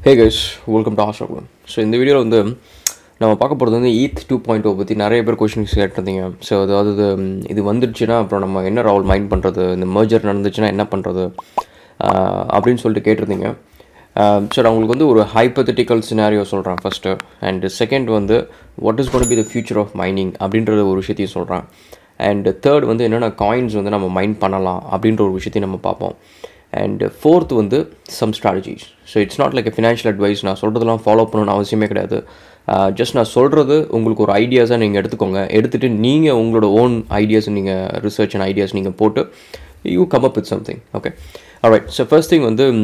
Hey guys, welcome to Hostel. So இந்த வீடியோவில் வந்து நம்ம பார்க்க போகிறது வந்து ETH 2.0 பற்றி நிறைய பேர் கொஷின்ஸ் கேட்டிருந்தீங்க. ஸோ அதாவது இது வந்துருச்சுன்னா அப்புறம் நம்ம என்ன ரோல் மைண்ட் பண்ணுறது, இந்த மர்ஜர் நடந்துச்சுன்னா என்ன பண்ணுறது அப்படின்னு சொல்லிட்டு கேட்டிருந்தீங்க. ஸோ நான் உங்களுக்கு வந்து ஒரு ஹைப்போதெட்டிக்கல் சினாரியோ சொல்கிறேன் ஃபஸ்ட்டு. அண்ட் செகண்ட் வந்து what is gonna be the future of mining அப்படின்ற ஒரு விஷயத்தையும் சொல்கிறேன். அண்ட் தேர்ட் வந்து என்னென்ன காயின்ஸ் வந்து நம்ம மைண்ட் பண்ணலாம் அப்படின்ற ஒரு விஷயத்தையும் நம்ம பார்ப்போம். அண்ட் ஃபோர்த் வந்து some strategies. So it's not like financial advice. நான் சொல்கிறதெல்லாம் ஃபாலோ பண்ணணும்னு அவசியமே கிடையாது. ஜஸ்ட் நான் சொல்கிறது உங்களுக்கு ஒரு ஐடியாஸாக நீங்கள் எடுத்துக்கோங்க. எடுத்துகிட்டு நீங்கள் உங்களோட ஓன் ஐடியாஸ் நீங்கள் ரிசர்ச் அண்ட் ஐடியாஸ் நீங்கள் போட்டு you come up with something. Okay, alright. So first thing வந்து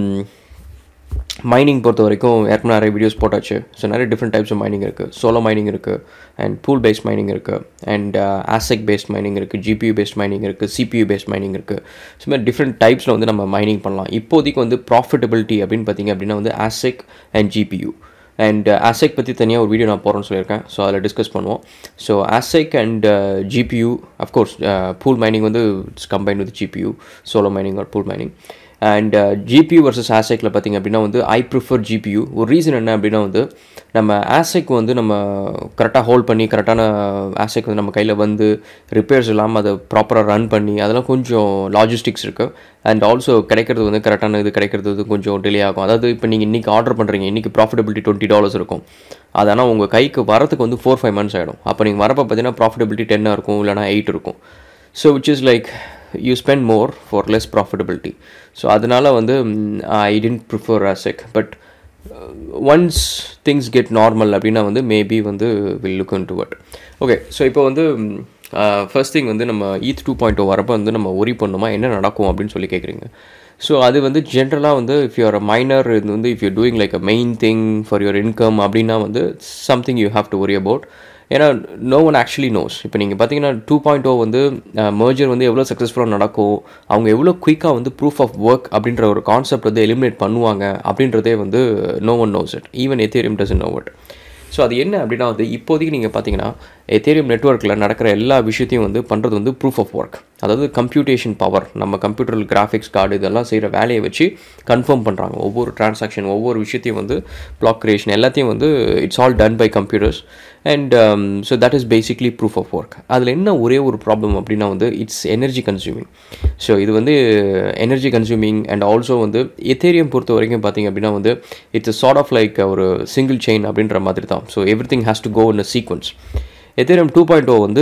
மைனிங் பொறுத்த வரைக்கும் ஏற்கனவே நிறைய வீடியோஸ் போட்டாச்சு. ஸோ நிறைய டிஃப்ரெண்ட் டைப்ஸ் ஆஃப் மைனிங் இருக்குது. சோலோ மைனிங் இருக்குது, அண்ட் பூல் பேஸ்ட் மைனிங் இருக்குது, அண்ட் ASIC பேஸ்ட் மைனிங் இருக்குது, GPU பேஸ்ட் மைனிங் இருக்குது, CPU பேஸ்ட் மைனிங் இருக்குது. ஸோ மாதிரி டிஃப்ரெண்ட் டைப்ஸில் வந்து நம்ம மைனிங் பண்ணலாம். இப்போதைக்கு வந்து ப்ராஃபிட்டபிலிட்டி அப்படின்னு பார்த்தீங்க அப்படின்னா வந்து ASIC and GPU. And ASIC பற்றி தனியாக ஒரு வீடியோ நான் போகிறேன்னு சொல்லியிருக்கேன். ஸோ அதில் டிஸ்கஸ் பண்ணுவோம். So ASIC and GPU, of course pool mining வந்து it's combine with GPU, solo mining or pool mining. And GPU versus ASICல பார்த்திங்க அப்படின்னா வந்து ஐ ப்ரிஃபர் GPU. ஒரு ரீசன் என்ன அப்படின்னா வந்து நம்ம ASIC வந்து நம்ம கரெக்டாக ஹோல்ட் பண்ணி கரெக்டான ASIC வந்து நம்ம கையில் வந்து ரிப்பேர்ஸ் இல்லாமல் அதை ப்ராப்பராக ரன் பண்ணி அதெல்லாம் கொஞ்சம் லாஜிஸ்டிக்ஸ் இருக்குது. அண்ட் ஆல்சோ கிடைக்கிறது வந்து கரெக்டான இது கிடைக்கிறது வந்து கொஞ்சம் டிலே ஆகும். அதாவது இப்போ நீங்கள் இன்றைக்கி ஆர்டர் பண்ணுறீங்க, இன்றைக்கி ப்ராஃபிட்டபிலிட்டி $20 இருக்கும். அது ஆனால் உங்கள் கைக்கு வரத்துக்கு வந்து 4-5 months ஆகிடும். அப்போ நீங்கள் வரப்போ பார்த்தீங்கன்னா ப்ராஃபிட்டபிலிட்டி 10 இருக்கும், இல்லைனா 8 இருக்கும். So which is like you spend more for less profitability. So அதனால வந்து I didn't prefer ASIC. But once things get normal அப்படின்னா வந்து மேபி வந்து we'll look into it. Okay, so இப்போ வந்து ஃபர்ஸ்ட் திங் வந்து நம்ம ETH 2.0 வரப்போ வந்து நம்ம ஒரி பண்ணணுமா, என்ன நடக்கும் அப்படின்னு சொல்லி கேட்குறீங்க. ஸோ அது வந்து ஜென்ரலாக வந்து இஃப் யூஆர் அ மைனர், இது வந்து if you doing like a main thing for your income அப்படின்னா வந்து something you have to worry about. ஏன்னா நோ ஒன் ஆக்சுவலி நோஸ். இப்போ நீங்கள் பார்த்தீங்கன்னா 2.0 வந்து மர்ஜர் வந்து எவ்வளோ சக்ஸஸ்ஃபுல்லாக நடக்கும், அவங்க எவ்வளோ குயிக்காக வந்து ப்ரூஃப் ஆஃப் ஒர்க் அப்படின்ற ஒரு கான்செப்ட் வந்து எலிமினேட் பண்ணுவாங்க அப்படின்றதே வந்து no one knows it. Even Ethereum doesn't know it. So அது என்ன அப்படின்னா வந்து இப்போதைக்கு நீங்கள் பார்த்தீங்கன்னா எத்தேரியம் நெட்வொர்க்கில் நடக்கிற எல்லா விஷயத்தையும் வந்து பண்ணுறது வந்து ப்ரூஃப் ஆஃப் ஒர்க். அதாவது கம்ப்யூட்டேஷன் பவர், நம்ம கம்ப்யூட்டரில் கிராஃபிக்ஸ் கார்டு இதெல்லாம் செய்கிற வேலையை வச்சு கன்ஃபார்ம் பண்ணுறாங்க. ஒவ்வொரு டிரான்சாக்ஷன், ஒவ்வொரு விஷயத்தையும் வந்து பிளாக் கிரியேஷன் எல்லாத்தையும் வந்து it's all done by computers. And so that is basically proof of work. அதில் என்ன ஒரே ஒரு ப்ராப்ளம் அப்படின்னா வந்து இட்ஸ் எனர்ஜி கன்சியூமிங். ஸோ இது வந்து எனர்ஜி கன்சியூமிங். அண்ட் ஆல்சோ வந்து எத்தேரியம் பொறுத்த வரைக்கும் பார்த்திங்க அப்படின்னா வந்து இட்ஸ் சார்ட் ஆஃப் லைக் ஒரு சிங்கிள் செயின் அப்படின்ற மாதிரி தான். So everything has to go in a sequence. Ethereum 2.0 வந்து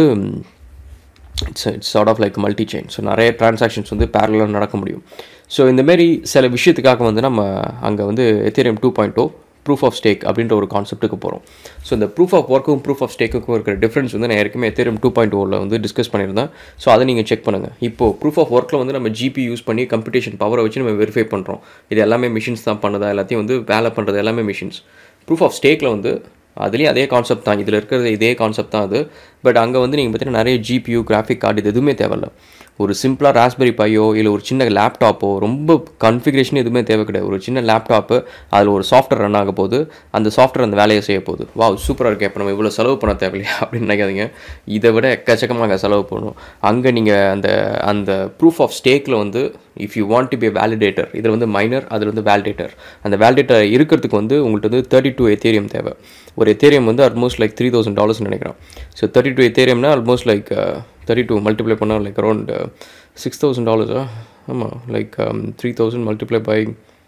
it's sort of like multi chain. So நிறைய டிரான்சாக்ஷன்ஸ் வந்து பேரலாக நடக்க முடியும். ஸோ இந்தமாரி சில விஷயத்துக்காக வந்து நம்ம அங்கே வந்து எத்தேரியம் 2.0 ப்ரூஃப் ஆஃப் ஸ்டேக் அப்படின்ற ஒரு கான்செப்ட்டுக்கு போகிறோம். ஸோ இந்த ப்ரூஃப் ஆஃப் ஒர்க்கும் ப்ரூஃப் ஆஃப் ஸ்டேக்குக்கும் இருக்கிற டிஃப்ரென்ஸ் வந்து நான் ஏற்கனவே எத்தேரியம் 2.0 வந்து டிஸ்கஸ் பண்ணியிருந்தேன். ஸோ அதை நீங்கள் செக் பண்ணுங்கள். இப்போது ப்ரூஃப் ஆஃப் ஒர்க்கில் வந்து நம்ம GPU யூஸ் பண்ணி கம்ப்யூட்டேஷன் பவரை வச்சு நம்ம வெரிஃபை பண்ணுறோம். இது எல்லாமே மிஷின்ஸ் தான் பண்ணுதா, எல்லாத்தையும் வந்து வேலை பண்ணுறது எல்லாமே மிஷின்ஸ். ப்ரூஃப் ஆஃப் ஸ்டேக்கில் வந்து அதுலேயும் அதே கான்செப்ட் தான், இதில் இருக்கிறது இதே கான்செப்ட் தான் அது. பட் அங்கே வந்து நீங்கள் பார்த்தீங்கன்னா நிறைய GPU, கிராஃபிக் கார்டு இது எதுவுமே தேவையில்ல. ஒரு சிம்பிளாக ராஸ்பெரி பையோ இல்லை ஒரு சின்ன லேப்டாப்போ, ரொம்ப கன்ஃபிகரேஷன் எதுவுமே தேவை கிடையாது. ஒரு சின்ன லேப்டாப்பு, அதில் ஒரு சாஃப்ட்வேர் ரன் ஆக போகுது, அந்த சாஃப்ட்வேர் அந்த வேலையை செய்ய போகுது. சூப்பராக இருக்கே, இப்போ நம்ம இவ்வளோ செலவு பண்ண தேவையில்லையா அப்படின்னு நினைக்காதீங்க. இதை விட எக்கச்சக்கமாக அங்கே செலவு பண்ணணும். அங்கே நீங்கள் அந்த ப்ரூஃப் ஆஃப் ஸ்டேக்கில் வந்து if you want to be validator, இதில் வந்து மைனர், அதில் வந்து வேலிடேட்டர். அந்த வேலிடேட்டர் இருக்கிறதுக்கு வந்து உங்கள்கிட்ட வந்து 32 எத்தேரியம் தேவை. ஒரு எத்தேரியம் வந்து ஆல்மோஸ்ட் லைக் $3,000 நினைக்கிறேன். ஸோ 32 எத்தேரியம்னா ஆல்மோஸ்ட் லைக் 32 மல்டிப்ளை பண்ணால் லைக் அரௌண்ட் $6,000. ஆமாம், like 3,000 multiply by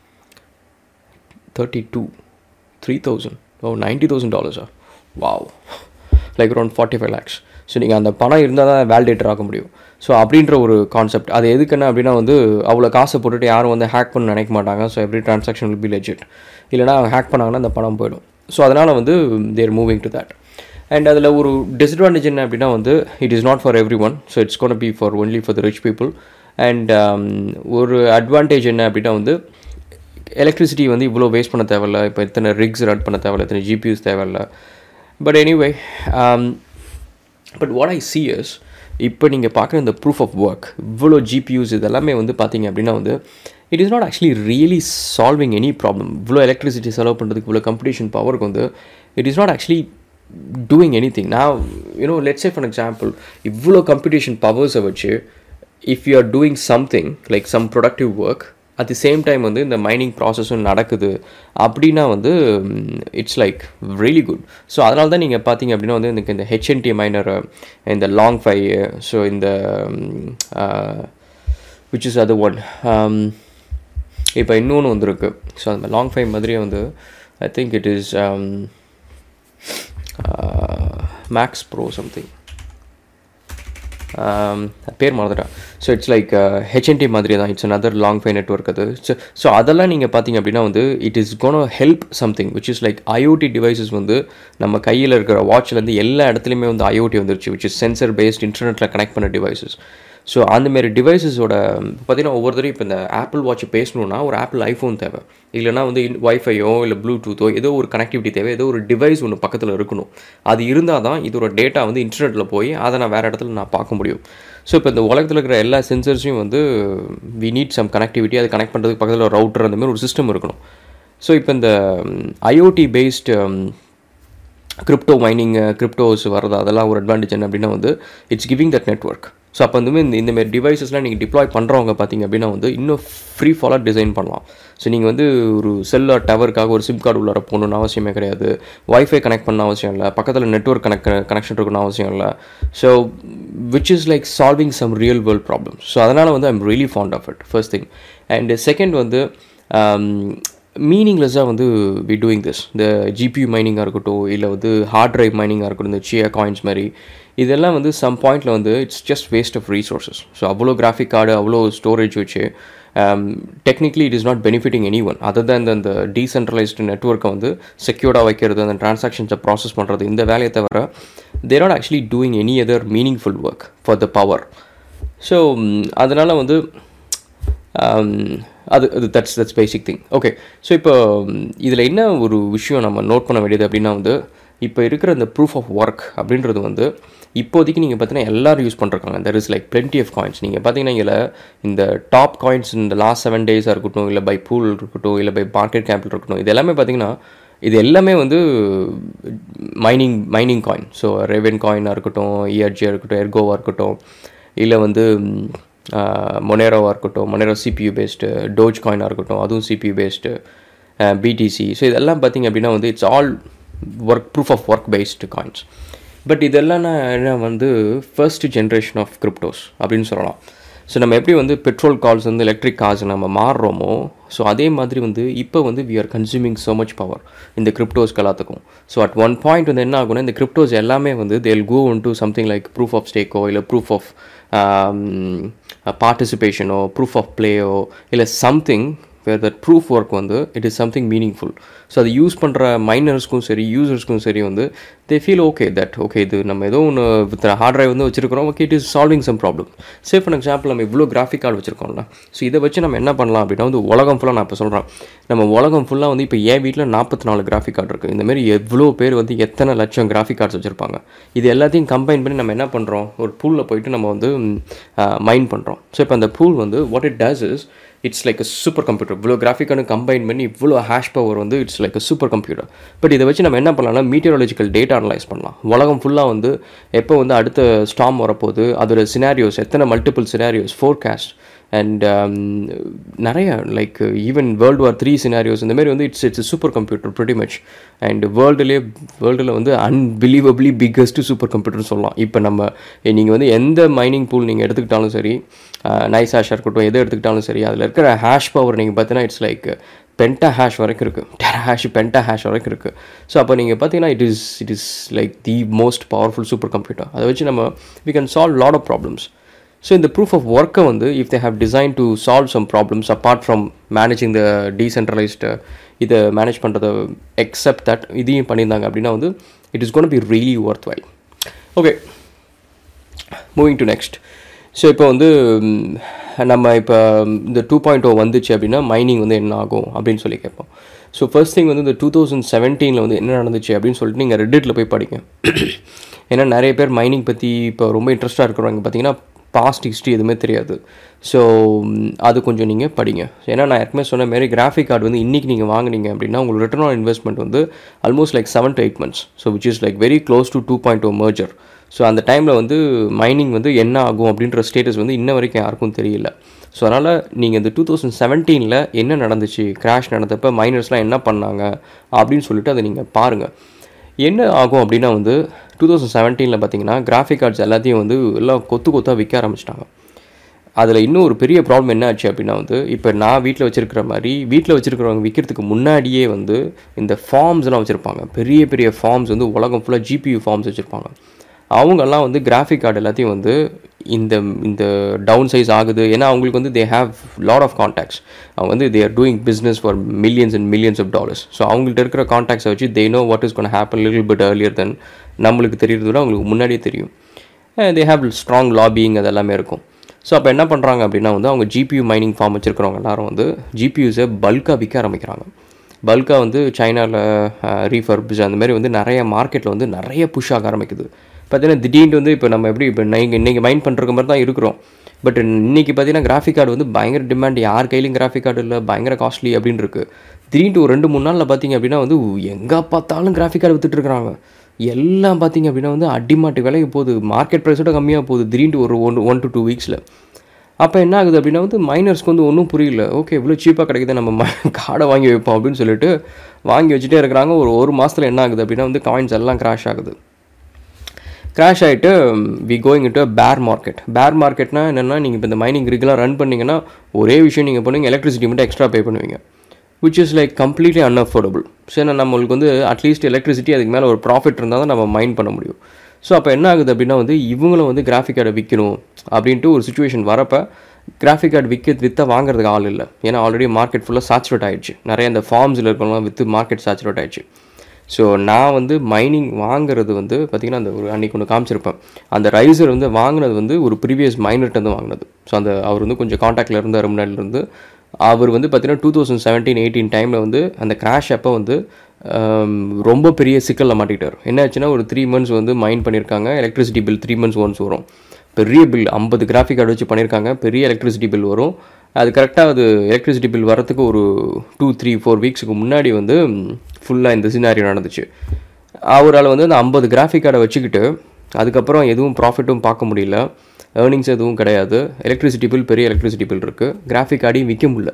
32, 3,000, $90,000. Wow, like around 45 lakhs. So நீங்கள் அந்த பணம் இருந்தால் தான் வேலிடேட்டர் ஆக முடியும். ஸோ அப்படின்ற ஒரு கான்செப்ட். அது எதுக்குன்னா அப்படின்னா வந்து அவ்வளோ காசை போட்டுட்டு யாரும் வந்து ஹேக் பண்ண நினைக்க மாட்டாங்க. So every transaction will be legit. இல்லைனா ஹேக் பண்ணாங்கன்னா அந்த பணம் போயிடும். ஸோ அதனால் வந்து they're moving to that. And அதில் ஒரு டிஸ்அட்வான்டேஜ் என்ன அப்படின்னா வந்து it is not for everyone. So it's gonna be for only for the rich people. And ஒரு அட்வான்டேஜ் என்ன அப்படின்னா வந்து எலக்ட்ரிசிட்டி வந்து இவ்வளோ வேஸ்ட் பண்ண தேவையில்ல. இப்போ இத்தனை ரிக்ஸ் ரன் பண்ண தேவையில்ல, இத்தனை GPUs தேவையில்ல. But anyway, but what I see is, இப்போ நீங்கள் பார்க்குற இந்த ப்ரூஃப் ஆஃப் ஒர்க், இவ்வளோ GPUs இதெல்லாமே வந்து பார்த்தீங்க அப்படின்னா வந்து it is not actually really solving any problem. இவ்வளோ எலக்ட்ரிசிட்டி செலவு பண்ணுறதுக்கு, இவ்வளோ கம்ப்யூட்டேஷன் பவருக்கு வந்து it is not actually doing anything. Now, let's say for example, இவ்வளோ கம்ப்யூட்டேஷன் பவர்ஸை வச்சு if you are doing something like some productive work, at the same time வந்து இந்த மைனிங் ப்ராசஸும் நடக்குது அப்படின்னா வந்து it's like really good. So அதனால தான் நீங்கள் பார்த்தீங்க அப்படின்னா வந்து எனக்கு இந்த ஹெச்என்டி மைனர், இந்த லாங் ஃபை, ஸோ இந்த விச் இஸ் அதர் ஒன், இப்போ இன்னொன்று வந்துருக்கு. ஸோ அந்த லாங் ஃபை மாதிரியே வந்து I think it is max pro something, பேர் மறந்துட்டேன். ஸோ இட்ஸ் லைக் ஹெச்என்டி மாதிரி தான், it's another LongFi network அது. ஸோ அதெல்லாம் நீங்கள் பார்த்தீங்க அப்படின்னா வந்து it is gonna help something which is like IoT devices வந்து நம்ம கையில் இருக்கிற வாட்ச்லேருந்து எல்லா இடத்துலையுமே வந்து ஐஓடி வந்துருச்சு, விச் இஸ் சென்சர் பேஸ்ட் இன்டர்நெட்டில் கனெக்ட் பண்ண டிவைசஸ். ஸோ அந்தமாரி டிவைசஸோட பார்த்தீங்கன்னா ஒவ்வொருத்தரையும் இப்போ இந்த ஆப்பிள் வாட்ச் பேசணுன்னா ஒரு ஆப்பிள் ஐஃபோன் தேவை, இல்லைனா வந்து வைஃபையோ இல்லை ப்ளூடூத்தோ ஏதோ ஒரு கனெக்டிவிட்டி தேவை, ஏதோ ஒரு டிவைஸ் ஒன்று பக்கத்தில் இருக்கணும். அது இருந்தால் தான் இதோட டேட்டா வந்து இன்டர்நெட்டில் போய் அதை நான் வேறு இடத்துல நான் பார்க்க முடியும். ஸோ இப்போ இந்த உலகத்தில் இருக்கிற எல்லா சென்சர்ஸையும் வந்து வி நீட் சம் கனெக்டிவிட்டி, அது கனெக்ட் பண்ணுறதுக்கு பக்கத்தில் ஒரு ரவுட்டர் அந்தமாதிரி ஒரு சிஸ்டம் இருக்கணும். ஸோ இப்போ இந்த IoT based crypto mining, cryptos வர்றது அதெல்லாம் ஒரு அட்வான்டேஜ் என்ன அப்படின்னா வந்து it's giving that network. So அப்போ வந்து இந்தமாரி டிவைசஸ்லாம் நீங்கள் டிப்ளாய் பண்ணுறவங்க பார்த்தீங்க அப்படின்னா வந்து இன்னும் ஃப்ரீ ஃபாலாக டிசைன் பண்ணலாம். ஸோ நீங்கள் வந்து ஒரு செல்லர் டவருக்காக ஒரு சிம் கார்டு உள்ளார போகணுன்னு அவசியமே கிடையாது, வைஃபை கனெக்ட் பண்ண அவசியம் இல்லை, பக்கத்தில் நெட்வொர்க் கனெக்ஷன் இருக்கணும்னு அவசியம் இல்லை. So which is like solving some real world problems. So அதனால் வந்து I'm really fond of it, first thing. And second வந்து மீனிங்லெஸ்ஸாக வந்து வி டூயிங் திஸ், இந்த ஜிபியூ மைனிங்காக இருக்கட்டும், இல்லை வந்து ஹார்ட் ட்ரைவ் மைனிங்காக இருக்கட்டும், இந்த சியா காயின்ஸ் மாதிரி இதெல்லாம் வந்து சம் பாயிண்டில் வந்து it's just waste of resources. So அவ்வளோ கிராஃபிக் கார்டு, அவ்வளோ ஸ்டோரேஜ் வச்சு technically it is not benefiting anyone other than இந்த டீசென்ட்ரலைஸ்டு நெட்வொர்க்கை வந்து செக்யூர்டாக வைக்கிறது, அந்த டிரான்சாக்ஷன்ஸை ப்ராசஸ் பண்ணுறது, இந்த வேலையை தவிர they're not actually doing any other meaningful work for the power. So அதனால் வந்து அது that's basic thing. Okay, so இப்போ இதில் என்ன ஒரு விஷயம் நம்ம நோட் பண்ண வேண்டியது அப்படின்னா வந்து இப்போ இருக்கிற இந்த ப்ரூஃப் ஆஃப் ஒர்க் அப்படின்றது வந்து இப்போதைக்கு நீங்கள் பார்த்தீங்கன்னா எல்லோரும் யூஸ் பண்ணுறாங்க. There is like plenty of coins. நீங்கள் பார்த்தீங்கன்னா இதில் இந்த டாப் காயின்ஸ் இந்த லாஸ்ட் 7 days இருக்கட்டும், இல்லை பை பூல் இருக்கட்டும், இல்லை பை மார்க்கெட் கேபிட்டல் இருக்கட்டும், இது எல்லாமே பார்த்தீங்கன்னா இது எல்லாமே வந்து மைனிங் காயின். ஸோ ரெவென் காயினாக இருக்கட்டும், இஆர்ஜியாக இருக்கட்டும், எர்கோவாக இருக்கட்டும், இல்லை வந்து மொனேரோவாக இருக்கட்டும், மொனேரோ சிபியூ பேஸ்டு, டோஜ் காயினாக இருக்கட்டும், அதுவும் சிபியூ பேஸ்டு, பிடிசி. ஸோ இதெல்லாம் பார்த்திங்க அப்படின்னா வந்து it's all proof of work based coins. But இதெல்லாம் நான் வந்து ஃபர்ஸ்ட் ஜென்ரேஷன் ஆஃப் கிரிப்டோஸ் அப்படின்னு சொல்லலாம். ஸோ நம்ம எப்படி வந்து பெட்ரோல் கார்ஸ் வந்து எலக்ட்ரிக் கார்ஸ் நம்ம மாறுறோமோ, ஸோ அதே மாதிரி வந்து இப்போ வந்து we are consuming so much power இந்த கிரிப்டோஸ்க்கு எல்லாத்துக்கும். ஸோ அட் ஒன் பாயிண்ட் வந்து என்ன ஆகுனா, இந்த கிரிப்டோஸ் எல்லாமே வந்து they'll go into something like proof of ஸ்டேக்கோ, இல்லை ப்ரூஃப் ஆஃப் பார்ட்டிசிபேஷனோ, ப்ரூஃப் ஆஃப் பிளேயோ, இல்லை something where that proof work வந்து it is something meaningful. So அது யூஸ் பண்ணுற மைனர்ஸ்க்கும் சரி, யூசர்ஸ்க்கும் சரி வந்து they feel okay that okay இது நம்ம ஏதோ ஒன்று வித் ஹார்ட் ட்ரைவ் வந்து வச்சுருக்கிறோம், okay it is solving some problem. Say for example நம்ம இவ்வளோ கிராஃபிக் கார்டு வச்சுருக்கோம்ல, ஸோ இதை வச்சு நம்ம என்ன பண்ணலாம் அப்படின்னா வந்து உலகம் ஃபுல்லாக, நான் இப்போ சொல்கிறேன், நம்ம உலகம் ஃபுல்லாக வந்து இப்போ என் வீட்டில் 44 கிராஃபிக் கார்டு இருக்குது. இந்தமாரி எவ்வளோ பேர் வந்து எத்தனை லட்சம் கிராஃபிக் கார்ட்ஸ் வச்சுருப்பாங்க. இது எல்லாத்தையும் கம்பைன் பண்ணி நம்ம என்ன பண்ணுறோம், ஒரு பூலில் போயிட்டு நம்ம வந்து மைன் பண்ணுறோம். ஸோ இப்போ அந்த பூல் வந்து what it does is it's like a super computer. இவ்வளோ கிராஃபிக்கான கம்பைன் பண்ணி இவ்வளோ ஹேஷ் பவர் வந்து it's like a super computer. But இதை வச்சு நம்ம என்ன பண்ணலாம்னா மீட்டியராலஜிக்கல் டேட்டா அனலைஸ் பண்ணலாம். உலகம் ஃபுல்லாக வந்து எப்போ வந்து அடுத்த ஸ்டார்ம் வரப்போகுது, அதோட சினாரியோஸ், எத்தனை மல்டிபிள் சினாரியோஸ், ஃபோர்காஸ்ட் அண்ட் நிறைய like even World War III scenarios, இந்தமாரி வந்து it's super computer pretty much. And வேர்ல்டில் வந்து அன்பிலீவபிளி பிக்கஸ்ட்டு சூப்பர் கம்ப்யூட்டர்னு சொல்லலாம். இப்போ நம்ம நீங்கள் வந்து எந்த மைனிங் பூல் நீங்கள் எடுத்துக்கிட்டாலும் சரி, நைஸ் ஹேஷாக இருக்கட்டும், எதை எடுத்துக்கிட்டாலும் சரி, அதில் இருக்கிற ஹேஷ் பவர் நீங்கள் பார்த்தீங்கன்னா இட்ஸ் லைக் பென்டா ஹேஷ் வரைக்கும் இருக்குது, டெரா ஹேஷ், பென்டா ஹேஷ் வரைக்கும் இருக்குது. ஸோ அப்போ நீங்கள் பார்த்தீங்கன்னா it is like the most powerful super computer. அதை வச்சு நம்ம we can solve lot of problems. So இந்த ப்ரூஃப் ஆஃப் ஒர்க்கை வந்து if they have design to solve some problems apart from managing the decentralized இதை மேனேஜ் பண்ணுறதை except that இதையும் பண்ணியிருந்தாங்க அப்படின்னா வந்து it is gonna be really worthwhile. Okay, moving to next. So இப்போ வந்து நம்ம இப்போ இந்த 2.0 வந்துச்சு அப்படின்னா மைனிங் வந்து என்ன ஆகும் அப்படின்னு சொல்லி கேட்போம். ஸோ ஃபர்ஸ்ட் திங் வந்து இந்த 2017 வந்து என்ன நடந்துச்சு அப்படின்னு சொல்லிட்டு நீங்கள் ரெட்டில் போய் படிங்க. ஏன்னா நிறைய பேர் மைனிங் பற்றி இப்போ ரொம்ப இன்ட்ரெஸ்ட்டாக இருக்கிறவங்க பார்த்தீங்கன்னா பாஸ்ட் ஹிஸ்ட்ரி எதுவுமே தெரியாது. ஸோ அது கொஞ்சம் நீங்கள் படிங்க. ஏன்னா நான் ஏற்கனவே சொன்ன மாரி கிராஃபிக் கார்டு வந்து இன்றைக்கி நீங்கள் வாங்கினீங்க அப்படின்னா உங்களுக்கு ரிட்டர்ன் ஆன் இன்வெஸ்ட்மெண்ட் வந்து almost like 7 to 8 months. So which is like very close to 2.0 merger. So அந்த டைமில் வந்து மைனிங் வந்து என்ன ஆகும் அப்படின்ற ஸ்டேட்டஸ் வந்து இன்ன வரைக்கும் யாருக்கும் தெரியல. ஸோ அதனால் நீங்கள் இந்த 2017 என்ன நடந்துச்சு, கிராஷ் நடந்தப்போ மைனர்ஸ்லாம் என்ன பண்ணாங்க அப்படின்னு சொல்லிட்டு அதை நீங்கள் பாருங்கள். என்ன ஆகும் அப்படின்னா வந்து 2017 பார்த்தீங்கன்னா கிராஃபிக் கார்ட்ஸ் எல்லாத்தையும் வந்து எல்லாம் கொத்தாக விற்க ஆரம்பிச்சிட்டாங்க. அதில் இன்னும் ஒரு பெரிய ப்ராப்ளம் என்ன ஆச்சு அப்படின்னா வந்து இப்போ நான் வீட்டில் வச்சுருக்கிற மாதிரி வீட்டில் வச்சுருக்கிறவங்க விற்கிறதுக்கு முன்னாடியே வந்து இந்த ஃபார்ம்ஸ்லாம் வச்சுருப்பாங்க. பெரிய பெரிய ஃபார்ம்ஸ் வந்து உலகம் ஃபுல்லாக GPU ஃபார்ம்ஸ் வச்சுருப்பாங்க. அவங்கெல்லாம் வந்து கிராஃபிக் கார்டு எல்லாத்தையும் வந்து இந்த இந்த டவுன் சைஸ் ஆகுது. ஏன்னா அவங்களுக்கு வந்து they have lot of contacts. அவங்க வந்து they are doing business for millions and millions of dollars. So அவங்கள்ட்ட இருக்கிற கான்டாக்ட்ஸை வச்சு they know what is gonna happen little bit earlier then நம்மளுக்கு தெரியறத விட அவங்களுக்கு முன்னாடியே தெரியும். தே ஹேவ் ஸ்ட்ராங் லாபிங் அது எல்லாமே இருக்கும். ஸோ அப்போ என்ன பண்ணுறாங்க அப்படின்னா வந்து அவங்க GPU மைனிங் ஃபார்ம் வச்சுருக்கிறவங்க எல்லாரும் வந்து GPUஸை பல்காக விற்க ஆரம்பிக்கிறாங்க. பல்காக வந்து சைனாவில் ரீஃபர்பிஸ் அந்த மாதிரி வந்து நிறைய மார்க்கெட்டில் வந்து நிறைய புஷ் ஆக ஆரம்பிக்குது. பார்த்தீங்கன்னா திடீர்னு வந்து இப்போ நம்ம எப்படி இப்போ இன்றைக்கி மைண்ட் பண்ணுற மாதிரி தான் இருக்கிறோம். பட் இன்றைக்கி பார்த்தீங்கன்னா கிராஃபிக் கார்டு வந்து பயங்கர டிமாண்ட், யார் கையிலையும் கிராஃபிக் கார்டு இல்லை, பயங்கர காஸ்ட்லி அப்படின்னு இருக்குது. திடீர்னு ஒரு 2-3 நாளில் பார்த்தீங்க அப்படின்னா வந்து எங்கே பார்த்தாலும் கிராஃபிக் கார்டு விற்றுட்டுருக்குறாங்க. எல்லாம் பார்த்தீங்க அப்படின்னா வந்து அடிமாட்டு விலைக்கு போகுது, மார்க்கெட் ப்ரைஸோட கம்மியாக போகுது திடீர்னு ஒரு 1 to 2 வீக்ஸில். அப்போ என்ன ஆகுது அப்படின்னா வந்து மைனர்ஸ்க்கு வந்து ஒன்றும் புரியல. ஓகே இவ்வளோ சீப்பாக கிடைக்குது, நம்ம கார்டை வாங்கி வைப்போம் அப்படின்னு சொல்லிட்டு வாங்கி வச்சுட்டே இருக்கிறாங்க. ஒரு மாதத்தில் என்ன ஆகுது அப்படின்னா வந்து காயின்ஸ் எல்லாம் கிராஷ் ஆகுது. கிராஷ் ஆகிட்டு we going into bear market. Bear மார்க்கெட்னா என்னென்னா, நீங்கள் இப்போ இந்த மைனிங் ரிக்லாம் ரன் பண்ணிங்கன்னா ஒரே விஷயம் நீங்கள் பண்ணுவீங்க, எலக்ட்ரிசிட்டி மட்டும் எக்ஸ்ட்ரா பே பண்ணுவீங்க, which is like completely unaffordable. So ஏன்னா நம்மளுக்கு வந்து அட்லீஸ்ட் எலக்ட்ரிசிட்டி அதுக்கு மேலே ஒரு ப்ராஃபிட் இருந்தால் தான் நம்ம மைன் பண்ண முடியும். ஸோ அப்போ என்ன ஆகுது அப்படின்னா வந்து இவங்களும் வந்து கிராஃபிக் கார்டை விற்கணும் அப்படின்ட்டு ஒரு சுச்சுவேஷன் வரப்போ கிராஃபிக் கார்டு விற்ற வாங்குறதுக்கு ஆள் இல்லை. ஏன்னா ஆல்ரெடி மார்க்கெட் ஃபுல்லாக சேச்சுரேட் ஆகிடுச்சு. நிறைய இந்த ஃபார்ம்ஸில் இருக்கலாம் விற்று மார்க்கெட் சேச்சுரேட் ஆகிடுச்சு. ஸோ நான் வந்து மைனிங் வாங்குறது வந்து பார்த்திங்கன்னா அந்த ஒரு அன்றைக்கி ஒன்று காமிச்சிருப்பேன். அந்த ரைசர் வந்து வாங்கினது வந்து ஒரு ப்ரீவியஸ் மைனர்கிட்ட வந்து வாங்கினது. ஸோ அந்த அவர் வந்து கொஞ்சம் காண்டாக்டில் இருந்தார் முன்னாடிலேருந்து. அவர் வந்து பார்த்திங்கன்னா 2017-18 டைமில் வந்து அந்த கிராஷ் அப்போ வந்து ரொம்ப பெரிய சிக்கலில் மாட்டிக்கிட்டார். என்ன ஆச்சுன்னா ஒரு 3 months வந்து மைன் பண்ணியிருக்காங்க. எலக்ட்ரிசிட்டி பில் 3 months ஒன்ஸ் வரும். பெரிய பில் 50 கிராஃபிக் கார்டு வச்சு பண்ணியிருக்காங்க. பெரிய எலக்ட்ரிசிட்டி பில் வரும். அது கரெக்டாக அது எலக்ட்ரிசிட்டி பில் வரத்துக்கு ஒரு 2-3-4 வீக்ஸுக்கு முன்னாடி வந்து ஃபுல்லாக இந்த சினாரியோ நடந்துச்சு. அவரால் வந்து அந்த 50 கிராஃபிக் கார்டை வச்சுக்கிட்டு அதுக்கப்புறம் எதுவும் ப்ராஃபிட்டும் பார்க்க முடியல, ஏர்னிங்ஸ் எதுவும் கிடையாது. எலக்ட்ரிசிட்டி பில் பெரிய எலக்ட்ரிசிட்டி பில் இருக்குது, கிராஃபிக் கார்டையும் விற்க முடியல.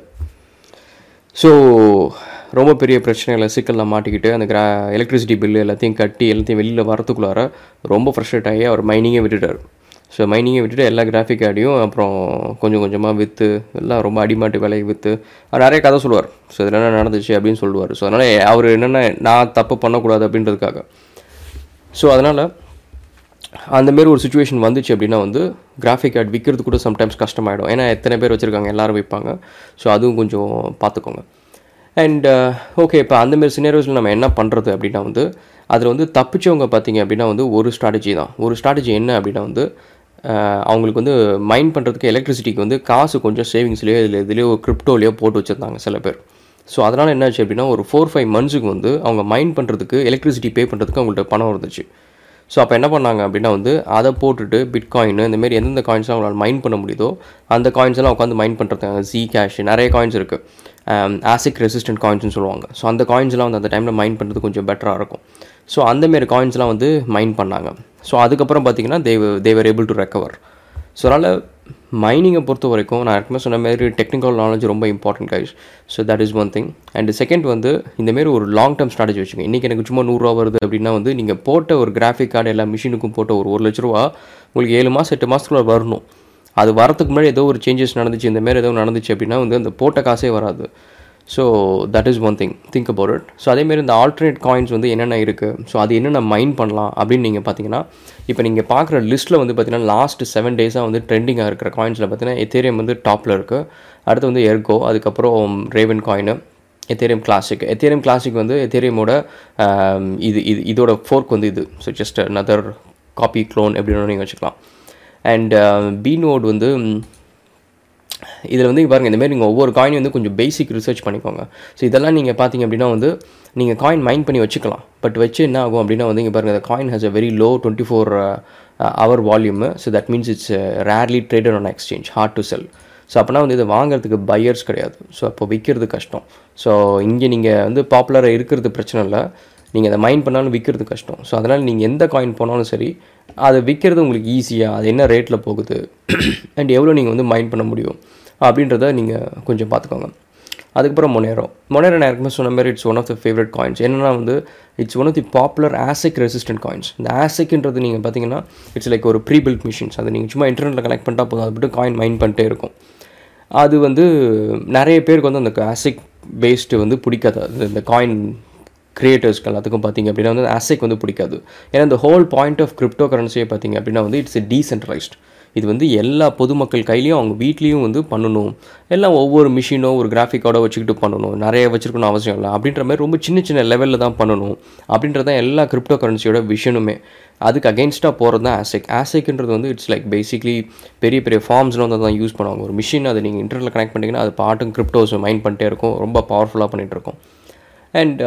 ஸோ ரொம்ப பெரிய பிரச்சனைகளை சிக்கலில் மாட்டிக்கிட்டு அந்த எலக்ட்ரிசிட்டி பில்லு எல்லாத்தையும் கட்டி எல்லாத்தையும் வெளியில் வரத்துக்குள்ளார ரொம்ப ஃப்ரஸ்ட்ரேட் ஆகி அவர் மைனிங்கே விட்டுட்டார். ஸோ மைனிங்கை விட்டுட்டு எல்லா கிராஃபிக் கார்டையும் அப்புறம் கொஞ்சம் கொஞ்சமாக விற்று எல்லாம் ரொம்ப அடிமாட்டு விலையை விற்று அவர் நிறைய கதை சொல்லுவார். ஸோ இதில் என்ன நடந்துச்சு அப்படின்னு சொல்லுவார். ஸோ அதனால் அவர் என்னென்ன நான் தப்பு பண்ணக்கூடாது அப்படின்றதுக்காக. ஸோ அதனால் அந்தமாரி ஒரு சுச்சுவேஷன் வந்துச்சு அப்படின்னா வந்து கிராஃபிக் கார்டு விற்கிறது கூட சம்டைம்ஸ் கஷ்டமாயிடும். ஏன்னா எத்தனை பேர் வச்சுருக்காங்க, எல்லோரும் விற்பாங்க. ஸோ அதுவும் கொஞ்சம் பார்த்துக்கோங்க. அண்ட் ஓகே, இப்போ அந்தமாரி சினேரியோஸில் நம்ம என்ன பண்ணுறது அப்படின்னா வந்து அதில் வந்து தப்பிச்சவங்க பார்த்தீங்க அப்படின்னா வந்து ஒரு ஸ்ட்ராட்டஜி தான். ஒரு ஸ்ட்ராட்டஜி என்ன அப்படின்னா வந்து அவங்களுக்கு வந்து மைன் பண்ணுறதுக்கு எலக்ட்ரிசிட்டிக்கு வந்து காசு கொஞ்சம் சேவிங்ஸ்லேயோ இதுலேயோ கிரிப்டோலையோ போட்டு வச்சுருந்தாங்க சில பேர். ஸோ அதனால் என்னாச்சு அப்படின்னா ஒரு 4-5 monthsக்கு வந்து அவங்க மைன் பண்ணுறதுக்கு எலக்ட்ரிசிட்டி பே பண்ணுறதுக்கு அவங்கள்ட்ட பணம் இருந்துச்சு. ஸோ அப்போ என்ன பண்ணாங்க அப்படின்னா வந்து அதை போட்டுட்டு பிட்காயின் இந்தமாரி எந்தெந்த காயின்ஸ்லாம் அவங்களால் மைன் பண்ண முடியுதோ அந்த காயின்ஸ் எல்லாம் உட்காந்து மைன் பண்ணுறதுக்காங்க. Zcash நிறைய காயின்ஸ் இருக்குது, ஆசிக் ரெசிஸ்டன்ட் காயின்ஸ்னு சொல்லுவாங்க. ஸோ அந்த காயின்ஸ்லாம் வந்து அந்த டைமில் மைன் பண்ணுறது கொஞ்சம் பெட்டராக இருக்கும். ஸோ அந்தமாரி காயின்ஸ்லாம் வந்து மைன் பண்ணாங்க. ஸோ அதுக்கப்புறம் பார்த்திங்கன்னா they were able to recover. So அதனால் மைனிங்கை பொறுத்த வரைக்கும் நான் ஏற்கனவே சொன்ன மாதிரி டெக்னிக்கல் நாலேஜ் ரொம்ப important guys. So that is one thing. And second வந்து இந்தமாரி ஒரு லாங் டேர்ம் ஸ்ட்ராட்டஜி வச்சுக்கோங்க. இன்றைக்கி எனக்கு சும்மா 100 ரூபா வருது அப்படின்னா வந்து நீங்கள் போட்ட ஒரு கிராஃபிக் கார்டு எல்லா மிஷினுக்கும் போட்ட ஒரு 1 லட்ச ரூபா உங்களுக்கு 7 மாதம் 8 மாதத்துக்குள்ள வரணும். அது வரத்துக்கு முன்னாடி ஏதோ ஒரு சேஞ்சஸ் நடந்துச்சு, இந்தமாரி ஏதோ நடந்துச்சு அப்படின்னா வந்து அந்த போட்ட காசே வராது. So that is one thing, think about it. So அதேமாரி இந்த ஆல்டர்னேட் காயின்ஸ் வந்து என்னென்ன இருக்குது, ஸோ அது என்னென்ன மைன் பண்ணலாம் அப்படின்னு நீங்கள் பார்த்தீங்கன்னா இப்போ நீங்கள் பார்க்குற லிஸ்ட்டில் வந்து பார்த்தீங்கன்னா லாஸ்ட் 7 days வந்து ட்ரெண்டிங்காக இருக்கிற காயின்ஸில் பார்த்தீங்கன்னா எத்தேரியம் வந்து டாப்பில் இருக்குது. அடுத்து வந்து எர்கோ, அதுக்கப்புறம் ரேவன் காயின், எத்தேரியம் கிளாசிக் வந்து எத்தேரியமோட இதோட ஃபோர்க் வந்து இது. So just another copy clone எப்படின்னு நீங்கள் வச்சுக்கலாம். அண்ட் பீனோட் வந்து இதில் வந்து பாருங்கள், இந்தமாரி நீங்கள் ஒவ்வொரு காயின் வந்து கொஞ்சம் பேசிக் ரிசர்ச் பண்ணிக்கோங்க. ஸோ இதெல்லாம் நீங்கள் பார்த்தீங்க அப்படின்னா வந்து நீங்கள் காயின் மைன் பண்ணி வச்சுக்கலாம். பட் வச்சு என்ன ஆகும் அப்படின்னா வந்து இங்கே பாருங்கள், இந்த coin has a very low 24-hour volume. So that means it's rarely traded on exchange, hard to sell. So அப்போனா வந்து இதை வாங்குறதுக்கு பையர்ஸ் கிடையாது. ஸோ அப்போ விற்கிறது கஷ்டம். ஸோ இங்கே நீங்கள் வந்து பாப்புலராக இருக்கிறது பிரச்சனை இல்லை. நீங்கள் அதை மைண்ட் பண்ணாலும் விற்கிறது கஷ்டம். ஸோ அதனால் நீங்கள் எந்த காயின் போனாலும் சரி, அதை விற்கிறது உங்களுக்கு ஈஸியாக, அது என்ன ரேட்டில் போகுது அண்ட் எவ்வளோ நீங்கள் வந்து மைண்ட் பண்ண முடியும் அப்படின்றத நீங்கள் கொஞ்சம் பார்த்துக்கோங்க. அதுக்கப்புறம் மொனேரோ நான் ஏற்கனவே சொன்ன மாதிரி it's one of the favourite coins. என்னென்னா வந்து it's one of the popular ASIC resistant coins. இந்த ஆசிக்ன்றது நீங்கள் பார்த்தீங்கன்னா இட்ஸ் லைக் ஒரு ப்ரீ பில்ட் மிஷின்ஸ். அதை நீங்கள் சும்மா இன்டர்நெட்டில் கனெக்ட் பண்ணிட்டா போதும், அது மட்டும் காயின் மைண்ட் பண்ணிட்டே இருக்கும். அது வந்து நிறைய பேருக்கு வந்து அந்த ஆசிக் பேஸ்டு வந்து பிடிக்காது. இந்த காயின் கிரியேட்டர்ஸ்க்கு எல்லாத்துக்கும் பார்த்திங்க அப்படின்னா வந்து ஆசிக் வந்து பிடிக்காது. ஏன்னா இந்த ஹோல் பாயிண்ட் ஆஃப் கிரிப்டோ கரன்சியை பார்த்திங்க அப்படின்னா வந்து இட்ஸ் டீசென்ட்ரலைஸ்ட். இது வந்து எல்லா பொதுமக்கள் கையிலையும் அவங்க வீட்லேயும் வந்து பண்ணணும், எல்லாம் ஒவ்வொரு மிஷினோ ஒரு கிராஃபிக்கோட வச்சுக்கிட்டு பண்ணணும், நிறைய வச்சுருக்கணும் அவசியம் இல்லை அப்படின்ற மாதிரி ரொம்ப சின்ன சின்ன லெவலில் தான் பண்ணணும் அப்படின்றது தான் எல்லா கிரிப்டோ கரன்சியோட விஷனுமே. அதுக்கு அகெயின்ஸ்டாக போகிறது தான் ஆசிக்ன்றது வந்து இட்ஸ் லைக் பேசிக்லி பெரிய பெரிய ஃபார்ம்ஸ்லாம் வந்து தான் யூஸ் பண்ணுவாங்க. ஒரு மிஷின் அதை நீங்கள் இன்டர்நெட்டில் கனெக்ட் பண்ணிங்கன்னா அது பாட்டும் கிரிப்டோஸ் மைண்ட் பண்ணிட்டே இருக்கும், ரொம்ப பவர்ஃபுல்லாக பண்ணிகிட்ருக்கோம். அண்ட்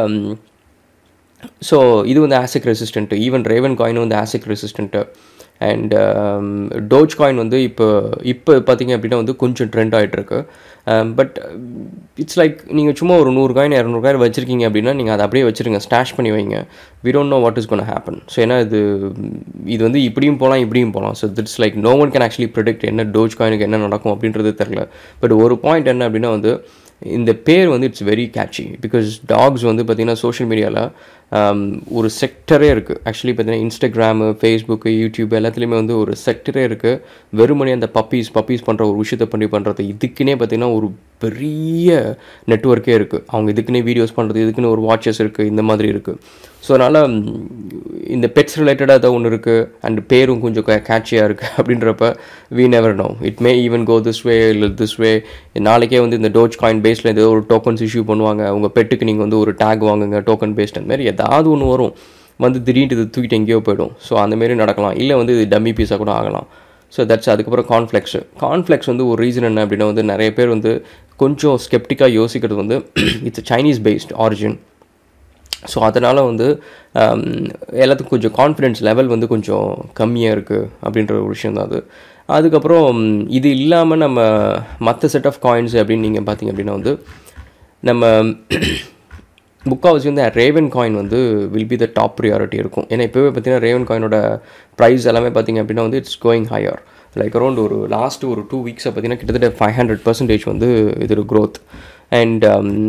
ஸோ இது வந்து ஆசிக் ரெசிஸ்டன்ட்டு. ஈவன் ரேவன் காயினும் வந்து ASIC resistant. And Dogecoin வந்து இப்போ பார்த்திங்க அப்படின்னா வந்து கொஞ்சம் ட்ரெண்ட் ஆகிட்டுருக்கு. பட் இட்ஸ் லைக் நீங்கள் சும்மா ஒரு 100 காயின் 200 காயின் வச்சுருக்கீங்க அப்படின்னா நீங்கள் அதை அப்படியே வச்சுருங்க, ஸ்டாஷ் பண்ணி வைங்க. We don't know what is gonna happen. So ஏன்னா இது வந்து இப்படியும் போகலாம். So that's like no one can actually predict என்ன டோஜ் காயினுக்கு என்ன நடக்கும் அப்படின்றது தெரில. பட் ஒரு பாயிண்ட் என்ன அப்படின்னா வந்து இந்த பேர் வந்து it's very catchy. Because dogs வந்து பார்த்திங்கன்னா சோஷியல் மீடியாவில் ஒரு செக்டரே இருக்குது. ஆக்சுவலி பார்த்திங்கன்னா இன்ஸ்டாகிராமு, ஃபேஸ்புக்கு, யூடியூப் எல்லாத்துலேயுமே வந்து ஒரு செக்டரே இருக்குது. வெறுமனே அந்த பப்பீஸ் பண்ணுற ஒரு விஷயத்தை பண்ணுறது இதுக்குன்னே பார்த்திங்கன்னா ஒரு பெரிய நெட்வொர்க்கே இருக்குது. அவங்க இதுக்குன்னே வீடியோஸ் பண்ணுறது, இதுக்குன்னு ஒரு வாட்சஸ் இருக்குது, இந்த மாதிரி இருக்குது. ஸோ அதனால் இந்த பெட்ஸ் ரிலேட்டடாக ஏதோ ஒன்று இருக்குது அண்ட் பேரும் கொஞ்சம் கேட்சியாக இருக்குது அப்படின்றப்ப we never know, it may even go this way இல்லை திஸ் வே. நாளைக்கே வந்து இந்த டோஜ் காயின் பேஸில் ஏதோ ஒரு டோக்கன்ஸ் இஷ்யூ பண்ணுவாங்க, உங்கள் பெட்டுக்கு நீங்கள் வந்து ஒரு டேக் வாங்குங்க டோக்கன் பேஸ்ட், அந்த மாதிரி ஏதாவது ஒன்று வரும், வந்து திடீர்னு இது தூக்கிட்டு எங்கேயோ போய்டும். ஸோ அந்தமாரி நடக்கலாம், இல்லை வந்து இது டம்மி பீஸாக கூட ஆகலாம். So that's. அதுக்கப்புறம் கான்ஃப்ளெக்ஸ் வந்து ஒரு ரீசன் என்ன அப்படின்னா வந்து நிறைய பேர் வந்து கொஞ்சம் ஸ்கெப்டிக்காக யோசிக்கிறது வந்து it's Chinese based origin. So அதனால் வந்து எல்லாத்துக்கும் கொஞ்சம் கான்ஃபிடென்ஸ் லெவல் வந்து கொஞ்சம் கம்மியாக இருக்குது அப்படின்ற ஒரு விஷயம் தான் அது. அதுக்கப்புறம் இது இல்லாமல் நம்ம மற்ற செட் ஆஃப் காயின்ஸ் அப்படின்னு நீங்கள் பார்த்தீங்க அப்படின்னா வந்து நம்ம முக்கால்வாசி வந்து ரேவன் காயின் வந்து will be the top priority இருக்கும். ஏன்னா இப்போவே பார்த்தீங்கன்னா ரேவன் காயினோட ப்ரைஸ் எல்லாமே பார்த்திங்க அப்படின்னா வந்து it's going higher. Like around ஒரு லாஸ்ட்டு ஒரு 2 வீக்ஸை பார்த்திங்கன்னா கிட்டத்தட்ட 500% வந்து இது growth. And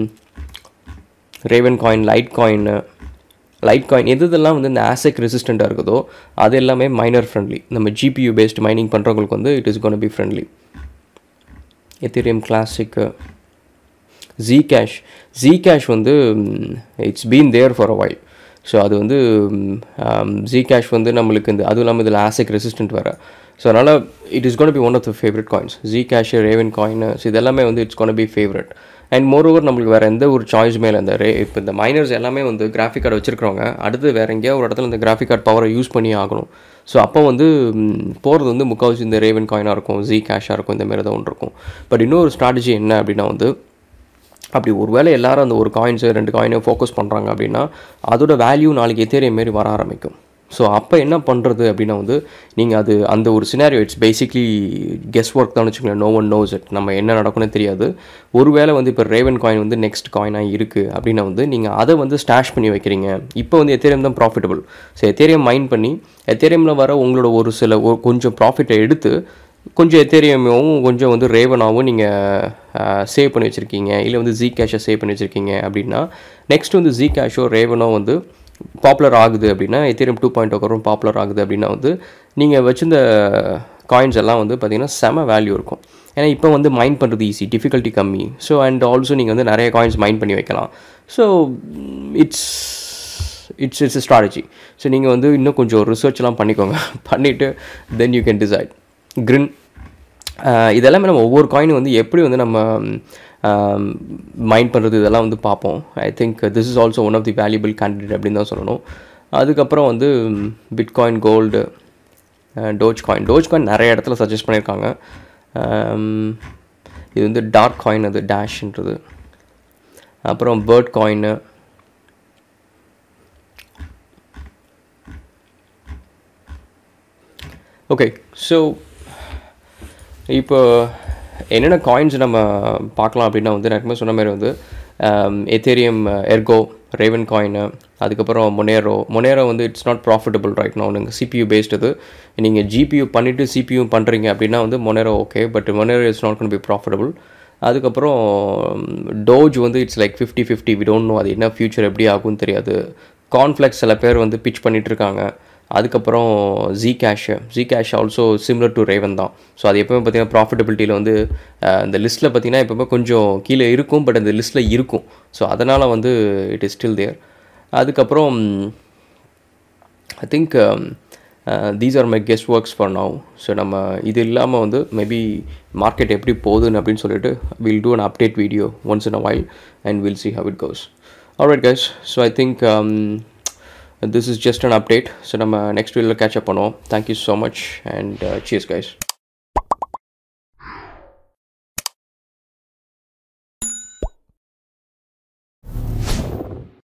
Ravencoin, Litecoin எதெல்லாம் வந்து இந்த ஆசிக் ரெசிஸ்டண்ட்டாக இருக்குதோ அது எல்லாமே மைனர் ஃப்ரெண்ட்லி. நம்ம ஜிபியூ பேஸ்டு மைனிங் பண்ணுறவங்களுக்கு வந்து it is gonna be friendly. Ethereum Classic, Zcash வந்து it's been there for a while. So அது வந்து ஜீகேஷ் வந்து நம்மளுக்கு இந்த அதுவும் இல்லாமல் இதில் ஆசிக் ரெசிஸ்டன்ட் வேறு. ஸோ அதனால் it is gonna be one of the favourite coins. Zcash, Ravencoin, so இதெல்லாமே வந்து it's gonna be favourite. And moreover நம்மளுக்கு வேறு எந்த ஒரு சாய்ஸுமே இல்லை. இப்போ இந்த மைனர்ஸ் எல்லாமே வந்து கிராஃபிக் கார்டு வச்சுருக்கிறவங்க அடுத்து வேறு எங்கேயா ஒரு இடத்துல இந்த கிராஃபிக் கார்டு பவரை யூஸ் பண்ணி ஆகணும். ஸோ அப்போ வந்து போகிறது வந்து முக்கால்வாசி இந்த ரேவன் காயினாக இருக்கும், ஜீகேஷாக இருக்கும், இந்தமாரி தான் ஒன்று இருக்கும். பட் இன்னொரு ஸ்ட்ராட்டஜி என்ன அப்படின்னா வந்து அப்படி ஒரு வேளை எல்லாரும் அந்த ஒரு காயின்ஸு 2 காயினை ஃபோக்கஸ் பண்ணுறாங்க அப்படின்னா அதோட வேல்யூ நாளைக்கு எத்தேரியம் மாரி வர ஆரம்பிக்கும். ஸோ அப்போ என்ன பண்ணுறது அப்படின்னா வந்து நீங்கள் அது அந்த ஒரு scenario it's basically guesswork தான் வச்சுக்கோங்களேன். நோ ஒன் நோஸ் இட், நம்ம என்ன நடக்கும்னு தெரியாது. ஒருவேளை வந்து இப்போ ரேவன் காயின் வந்து நெக்ஸ்ட் காயினாக இருக்குது அப்படின்னா வந்து நீங்கள் அதை வந்து ஸ்டாஷ் பண்ணி வைக்கிறீங்க. இப்போ வந்து எத்தேரியம் தான் ப்ராஃபிட்டபிள். ஸோ எத்தேரியம் மைண்ட் பண்ணி எத்தேரியமில் வர உங்களோட ஒரு சில கொஞ்சம் ப்ராஃபிட்டை எடுத்து கொஞ்சம் எத்தேரியமாகவும் கொஞ்சம் வந்து ரேவனாகவும் நீங்கள் சேவ் பண்ணி வச்சுருக்கீங்க, இல்லை வந்து ஜீகேஷை சேவ் பண்ணி வச்சுருக்கீங்க அப்படின்னா நெக்ஸ்ட் வந்து ஜீகேஷோ ரேவனோ வந்து பாப்புலர் ஆகுது அப்படின்னா எத்தேரியம் 2.0 பாப்புலர் ஆகுது அப்படின்னா வந்து நீங்கள் வச்சிருந்த காயின்ஸ் எல்லாம் வந்து பார்த்திங்கன்னா செம வேல்யூ இருக்கும். ஏன்னா இப்போ வந்து மைண்ட் பண்ணுறது ஈஸி, டிஃபிகல்ட்டி கம்மி. ஸோ அண்ட் ஆல்சோ நீங்கள் வந்து நிறைய காயின்ஸ் மைண்ட் பண்ணி வைக்கலாம். So it's a strategy. So நீங்கள் வந்து இன்னும் கொஞ்சம் ரிசர்ச்லாம் பண்ணிக்கோங்க, பண்ணிவிட்டு then you can decide. Grin இதெல்லாமே நம்ம ஒவ்வொரு காயினும் வந்து எப்படி வந்து நம்ம மைண்ட் பண்ணுறது இதெல்லாம் வந்து பார்ப்போம். I think this is also one of the valuable candidate அப்படின்னு தான் சொல்லணும். அதுக்கப்புறம் வந்து பிட்காயின், கோல்டு, டோஜ் காயின் நிறைய இடத்துல சஜஸ்ட் பண்ணியிருக்காங்க. இது வந்து டார்க் காயின், அது டேஷ்ன்றது. அப்புறம் பேர்ட் காயின்னு, ஓகே. ஸோ இப்போ என்னென்ன காயின்ஸ் நம்ம பார்க்கலாம் அப்படின்னா வந்து நான் சொன்ன மாதிரி வந்து எத்தேரியம் எர்கோ, ரேவன் காயினு, அதுக்கப்புறம் மொனேரோ வந்து it's not profitable right now. நீங்கள் CPU பேஸ்டு இது. நீங்கள் GPU பண்ணிவிட்டு CPU பண்ணுறீங்க அப்படின்னா வந்து Monero okay, but Monero it's not gonna be profitable. அதுக்கப்புறம் டோஜ் வந்து it's like 50-50. We don't know அது என்ன ஃபியூச்சர் எப்படி ஆகும்னு தெரியாது. கார்ன்ஃப்ளெக்ஸ் சில பேர் வந்து பிச் பண்ணிகிட்ருக்காங்க. அதுக்கப்புறம் Zcash also similar to Raven தான். ஸோ அது எப்போவுமே பார்த்திங்கன்னா ப்ராஃபிட்டபிலிட்டியில் வந்து இந்த லிஸ்ட்டில் பார்த்திங்கன்னா எப்போவுமே கொஞ்சம் கீழே இருக்கும், பட் அந்த லிஸ்ட்டில் இருக்கும். ஸோ அதனால் வந்து இட் இஸ் ஸ்டில் தேர். அதுக்கப்புறம் I think these are my guess works for now. So நம்ம இது இல்லாமல் வந்து மேபி மார்க்கெட் எப்படி போகுதுன்னு அப்படின்னு சொல்லிட்டு will do an update video once in a while and will see how it goes. Alright guys, so I think this is just an update. So நம்ம next video catch up பண்ணுவோம். Thank you so much and cheers guys.